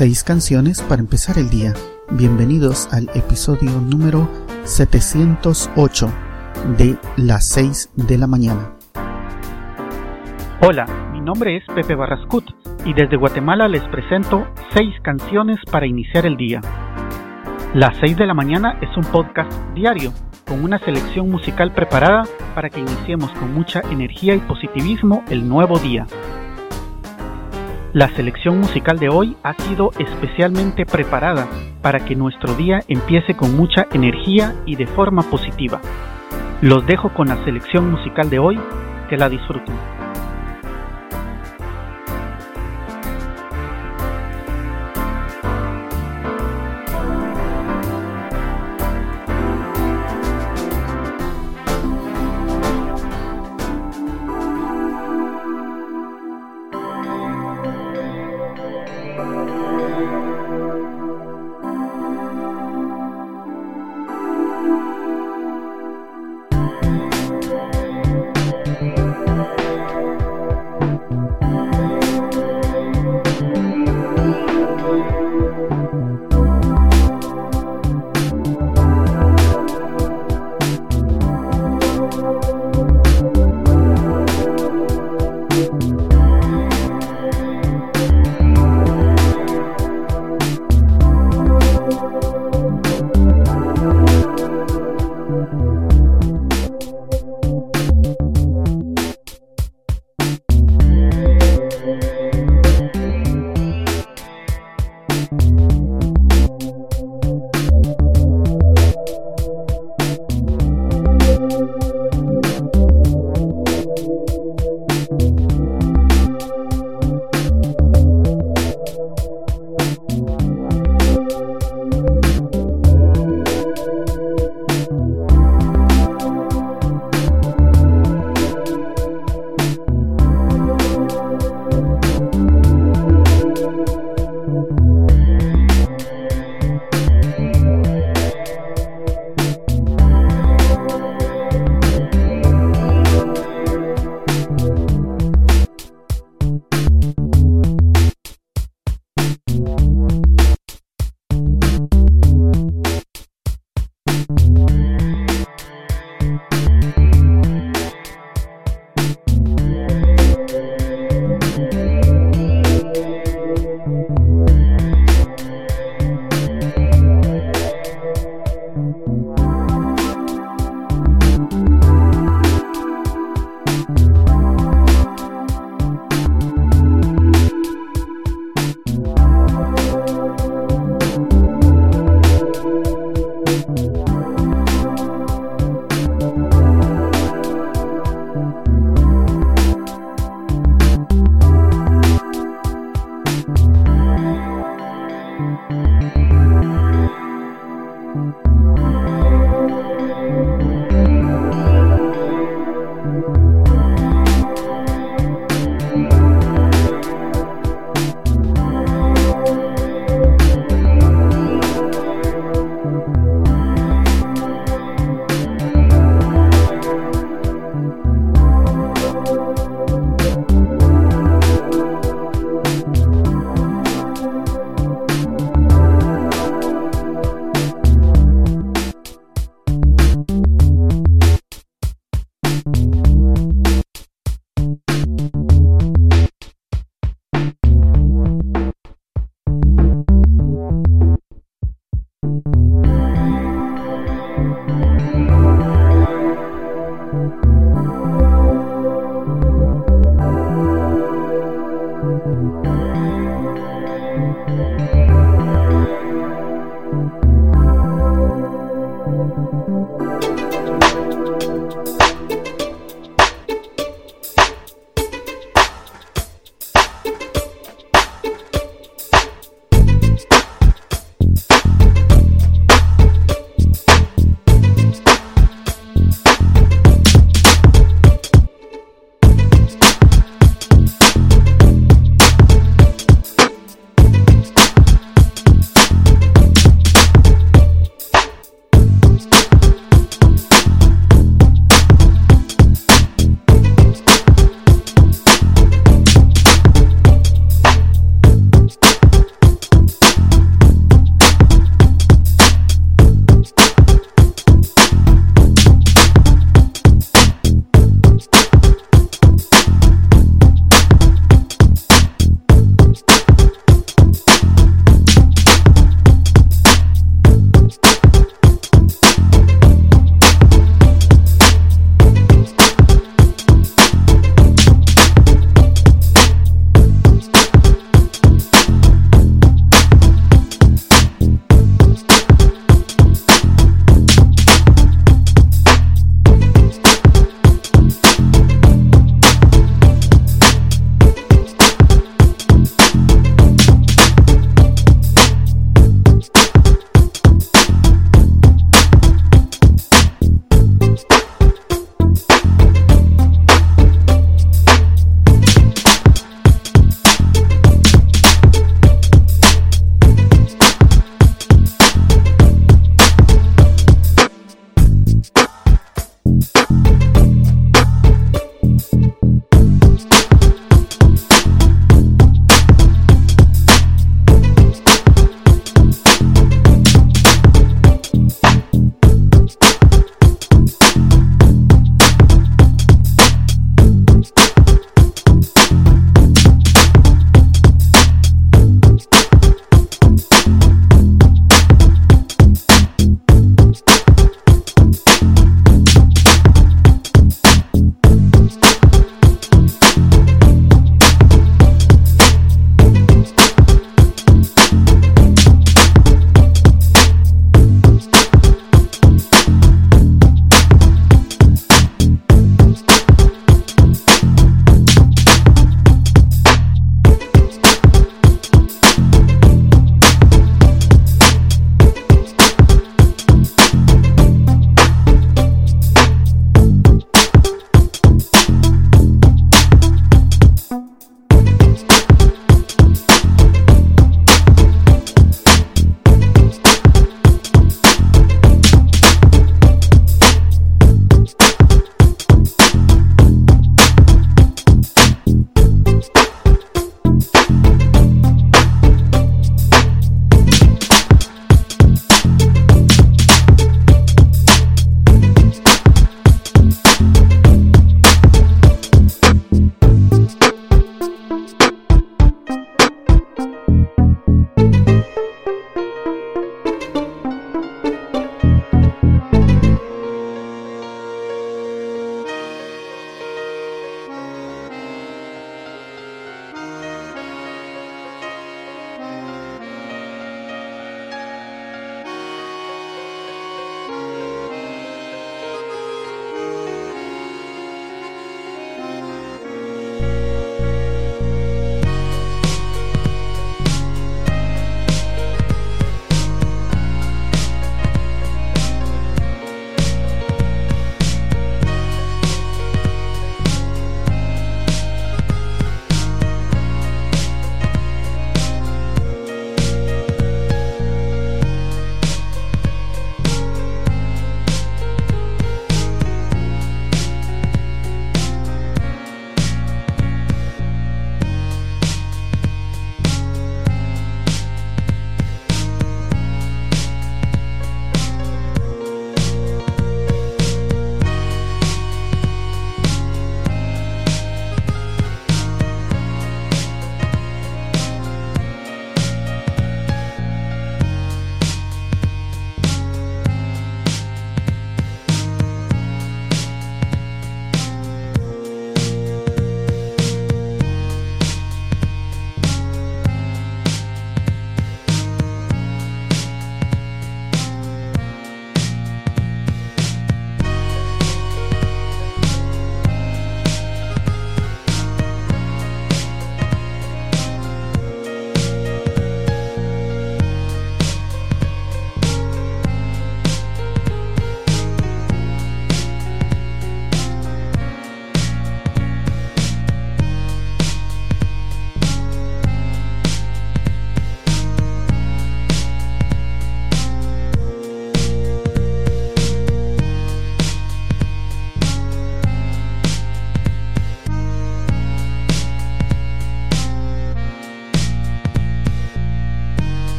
6 canciones para empezar el día. Bienvenidos al episodio número 708 de las 6 de la mañana. Hola, mi nombre es Pepe Barrascut y desde Guatemala les presento 6 canciones para iniciar el día. Las 6 de la mañana es un podcast diario con una selección musical preparada para que iniciemos con mucha energía y positivismo el nuevo día. La selección musical de hoy ha sido especialmente preparada para que nuestro día empiece con mucha energía y de forma positiva. Los dejo con la selección musical de hoy, que la disfruten.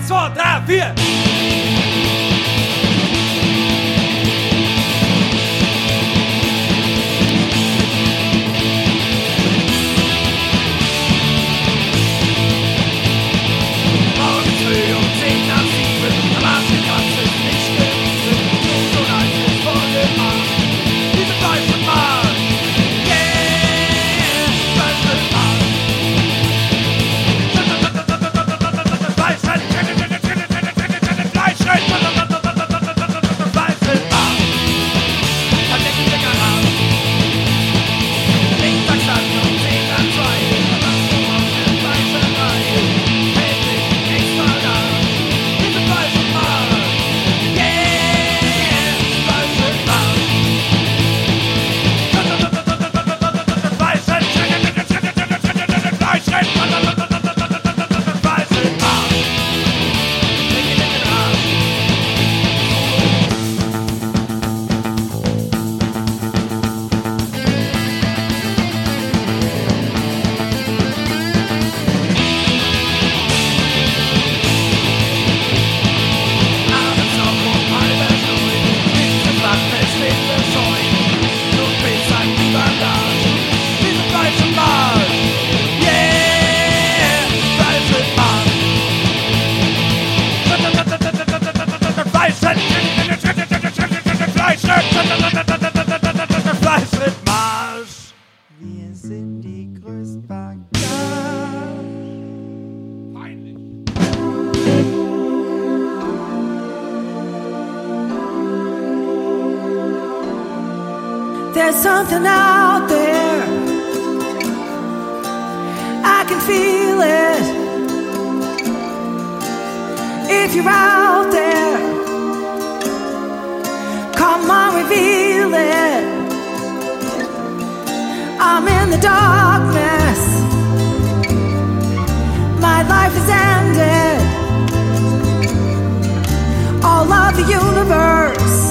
1, 2, 3, 4. There's something out there, I can feel it. If you're out there, come on, reveal it. I'm in the darkness, my life is ended. All of the universe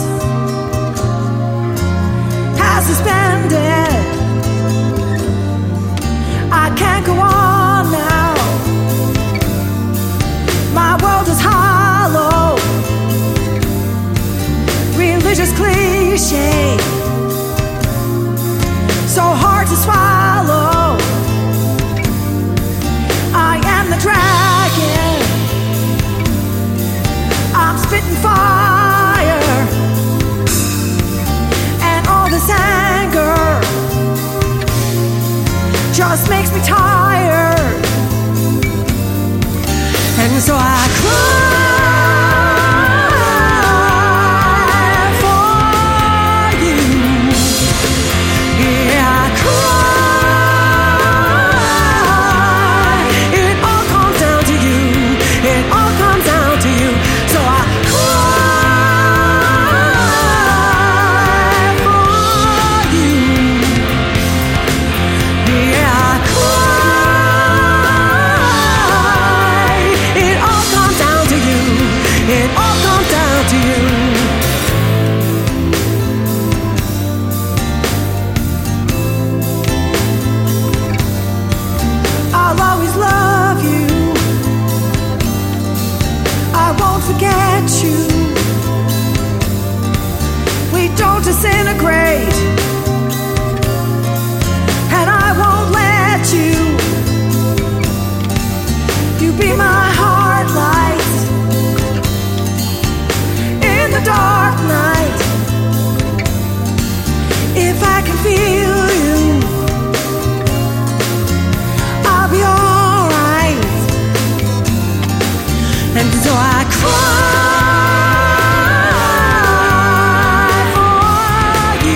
suspended. I can't go on now. My world is hollow. Religious cliche, so hard to swallow. I am the dragon, I'm spitting fire, and all this anger just makes me tired. And so I cry for you. Yeah, I cry. It all comes down to you. It all comes down to you. So I cry for you. Yeah, I cry. It all comes down to you. It all comes down to you. I'll always love you. I won't forget you. We don't disintegrate, and I won't let you. You be my heart light in the dark night. If I can feel you, I'll be alright. And so I cry for you.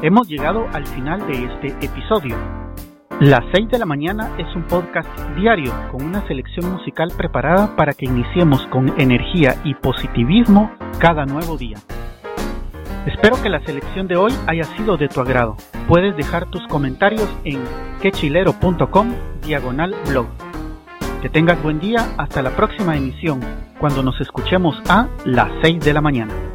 Hemos llegado al final de este episodio. Las 6 de la mañana es un podcast diario con una selección musical preparada para que iniciemos con energía y positivismo cada nuevo día. Espero que la selección de hoy haya sido de tu agrado. Puedes dejar tus comentarios en quechilero.com/blog. Que tengas buen día hasta la próxima emisión, cuando nos escuchemos a las 6 de la mañana.